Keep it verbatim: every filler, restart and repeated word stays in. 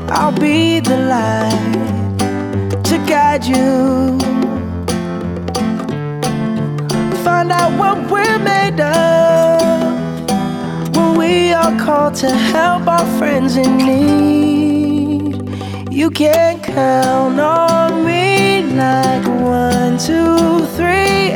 I'll be the light to guide you. Find out what we're made of when we are called to help our friends in need. You can count on me like one, two, three.